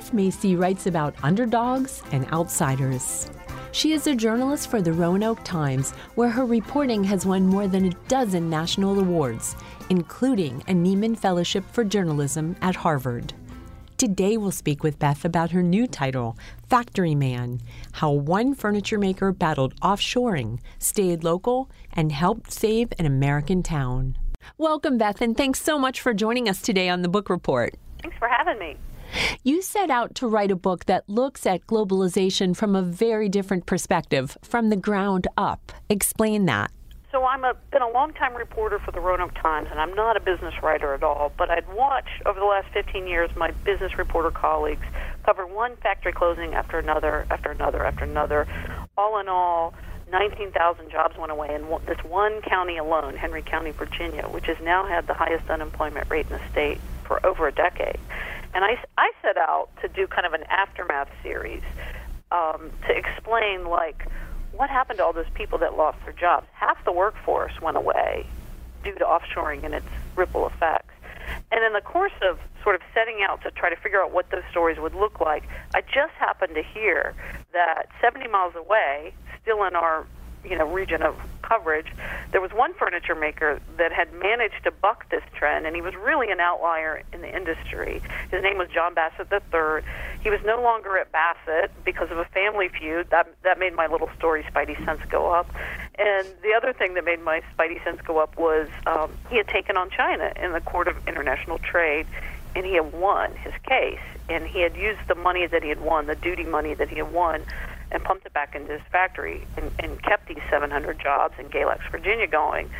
Beth Macy writes about underdogs and outsiders. She is a journalist for the Roanoke Times, where her reporting has won more than a dozen national awards, including a Nieman Fellowship for Journalism at Harvard. Today we'll speak with Beth about her new title, Factory Man, how one furniture maker battled offshoring, stayed local, and helped save an American town. Welcome, Beth, and thanks so much for joining us today on the Book Report. Thanks for having me. You set out to write a book that looks at globalization from a very different perspective, from the ground up. Explain that. So I've been a long-time reporter for the Roanoke Times, and I'm not a business writer at all, but I'd watched over the last 15 years my business reporter colleagues cover one factory closing after another, after another, after another. All in all, 19,000 jobs went away in this one county alone, Henry County, Virginia, which has now had the highest unemployment rate in the state for over a decade. And I set out to do kind of an aftermath series to explain, what happened to all those people that lost their jobs. Half the workforce went away due to offshoring and its ripple effects. And in the course of sort of setting out to try to figure out what those stories would look like, I just happened to hear that 70 miles away, still in our region of coverage, there was one furniture maker that had managed to buck this trend, and he was really an outlier in the industry. His name was John Bassett III. He was no longer at Bassett because of a family feud. That made my little story Spidey sense go up. And the other thing that made my Spidey sense go up was he had taken on China in the Court of International Trade, and he had won his case. And he had used the money that he had won, the duty money that he had won, and pumped it back into his factory and kept these 700 jobs in Galax, Virginia going.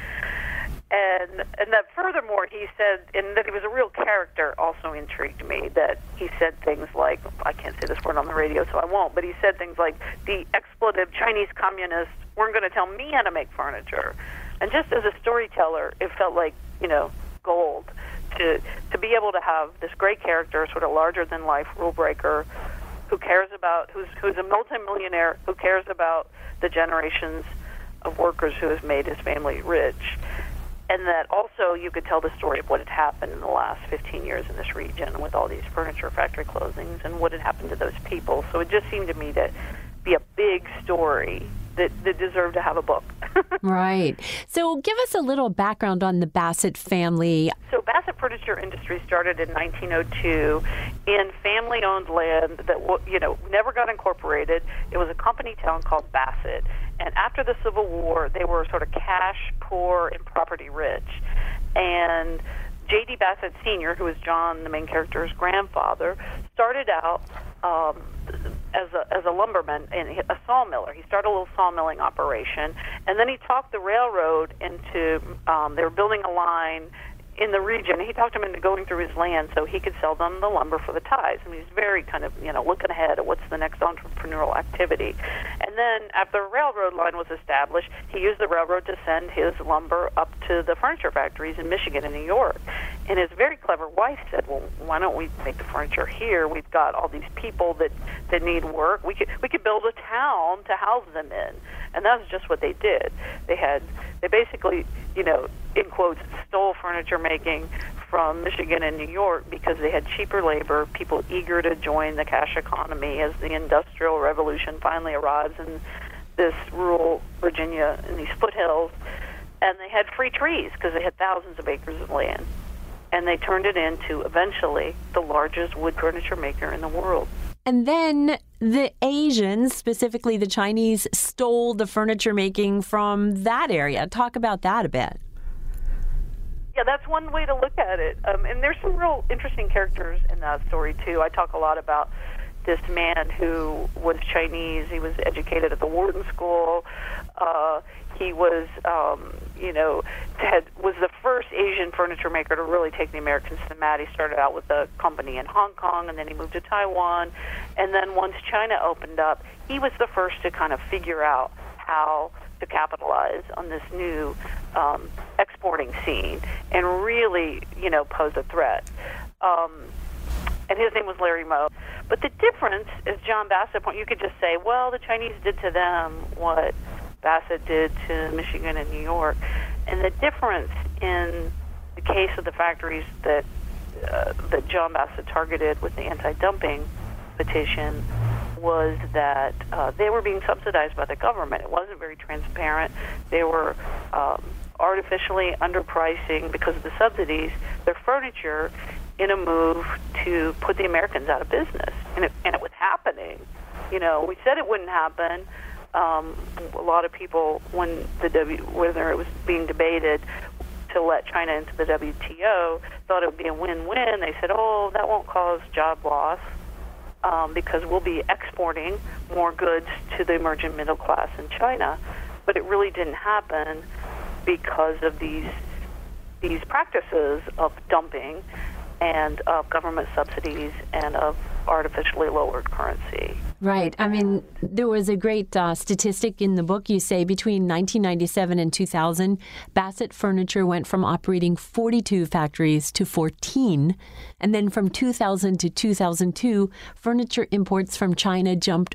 And that furthermore, he said, and that he was a real character also intrigued me, that he said things like, I can't say this word on the radio, so I won't, but he said things like, the expletive Chinese communists weren't going to tell me how to make furniture. And just as a storyteller, it felt like, gold to be able to have this great character, sort of larger-than-life rule breaker, who cares about, who's a multimillionaire, who cares about the generations of workers who has made his family rich. And that also you could tell the story of what had happened in the last 15 years in this region with all these furniture factory closings and what had happened to those people. So it just seemed to me to be a big story that deserved to have a book. Right. So give us a little background on the Bassett family. So Bassett Furniture Industries started in 1902 in family-owned land that never got incorporated. It was a company town called Bassett. And after the Civil War, they were sort of cash poor and property rich. And J.D. Bassett Sr., who was John, the main character's grandfather, started out as a lumberman and a sawmiller. He started a little sawmilling operation, and then he talked the railroad into, they were building a line in the region. He talked them into going through his land so he could sell them the lumber for the ties. And he's very kind of, looking ahead at what's the next entrepreneurial activity. And then after the railroad line was established, he used the railroad to send his lumber up to the furniture factories in Michigan and New York. And his very clever wife said, well, why don't we make the furniture here? We've got all these people that need work. We could build a town to house them in. And that's just what they did. They basically, in quotes, stole furniture making from Michigan and New York because they had cheaper labor, people eager to join the cash economy as the Industrial Revolution finally arrives in this rural Virginia in these foothills. And they had free trees because they had thousands of acres of land. And they turned it into, eventually, the largest wood furniture maker in the world. And then the Asians, specifically the Chinese, stole the furniture making from that area. Talk about that a bit. Yeah, that's one way to look at it. And there's some real interesting characters in that story, too. I talk a lot about this man who was Chinese. He was educated at the Wharton School. He was, was the first Asian furniture maker to really take the Americans to the mat. He started out with a company in Hong Kong, and then he moved to Taiwan. And then once China opened up, he was the first to kind of figure out how to capitalize on this new exporting scene and really, pose a threat. And his name was Larry Moe. But the difference, as John Bassett pointed, you could just say, well, the Chinese did to them what Bassett did to Michigan and New York. And the difference in the case of the factories that John Bassett targeted with the anti-dumping petition was that they were being subsidized by the government. It wasn't very transparent. They were artificially underpricing, because of the subsidies, their furniture in a move to put the Americans out of business. And it was happening. You know, we said it wouldn't happen. A lot of people, whether it was being debated to let China into the WTO, thought it would be a win-win. They said, oh, that won't cause job loss because we'll be exporting more goods to the emerging middle class in China. But it really didn't happen because of these practices of dumping and of government subsidies and of artificially lowered currency. Right. I mean, there was a great statistic in the book. You say between 1997 and 2000, Bassett Furniture went from operating 42 factories to 14. And then from 2000 to 2002, furniture imports from China jumped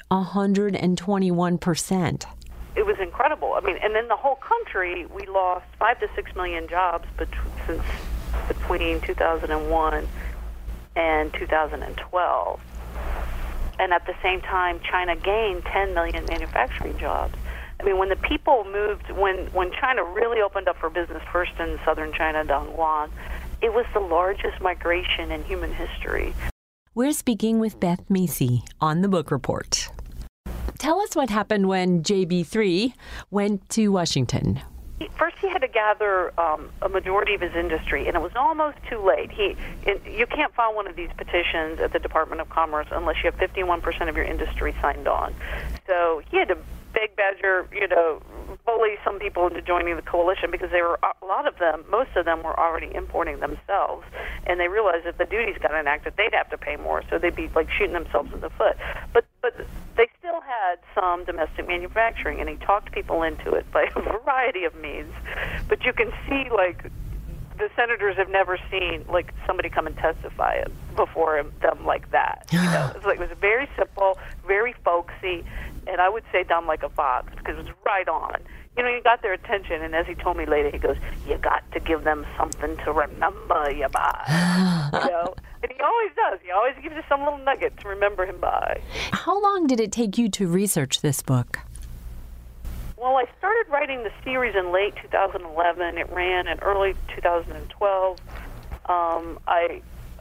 121%. It was incredible. I mean, and then the whole country, we lost 5 to 6 million jobs between 2001 and 2012. And at the same time, China gained 10 million manufacturing jobs. I mean, when the people moved, when China really opened up for business, first in southern China, Dongguan, it was the largest migration in human history. We're speaking with Beth Macy on The Book Report. Tell us what happened when JB3 went to Washington. First, he had to gather a majority of his industry, and it was almost too late. You can't file one of these petitions at the Department of Commerce unless you have 51% of your industry signed on. So he had to beg, badger, bully some people into joining the coalition, because most of them were already importing themselves, and they realized if the duties got enacted, they'd have to pay more, so they'd be like shooting themselves in the foot. But they still had some domestic manufacturing, and he talked people into it by a variety of means. But you can see, like, the senators have never seen, like, somebody come and testify before them like that. It was very simple, very folksy, and I would say dumb like a fox, because it was right on. You got their attention, and as he told me later, he goes, you got to give them something to remember you by. And he always does. He always gives you some little nugget to remember him by. How long did it take you to research this book? Well, I started writing the series in late 2011. It ran in early 2012. I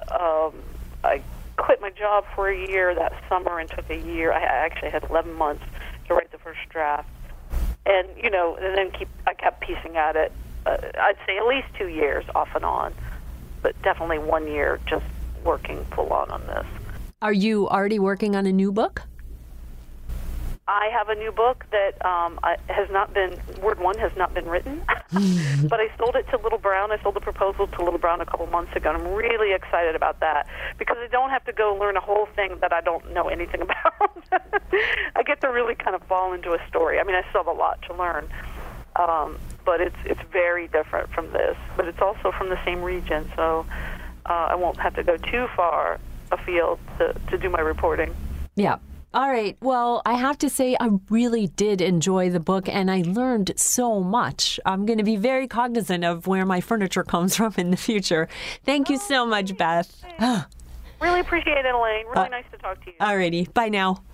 quit my job for a year that summer and took a year. I actually had 11 months to write the first draft. And, and then I kept piecing at it. I'd say at least 2 years off and on, but definitely 1 year just working full on this. Are you already working on a new book? I have a new book that Word 1 has not been written, but I sold it to Little Brown. I sold the proposal to Little Brown a couple months ago, and I'm really excited about that, because I don't have to go learn a whole thing that I don't know anything about. I get to really kind of fall into a story. I mean, I still have a lot to learn, but it's very different from this, but it's also from the same region, so I won't have to go too far afield to do my reporting. Yeah. All right. Well, I have to say I really did enjoy the book, and I learned so much. I'm going to be very cognizant of where my furniture comes from in the future. Thank you so much, Beth. Really appreciate it, Elaine. Really nice to talk to you. All righty. Bye now.